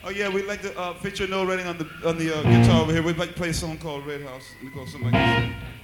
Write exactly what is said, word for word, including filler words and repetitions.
Oh yeah, we'd like to uh, feature Noel Redding on the on the uh, guitar over here. We'd like to play a song called Red House. We call something like this.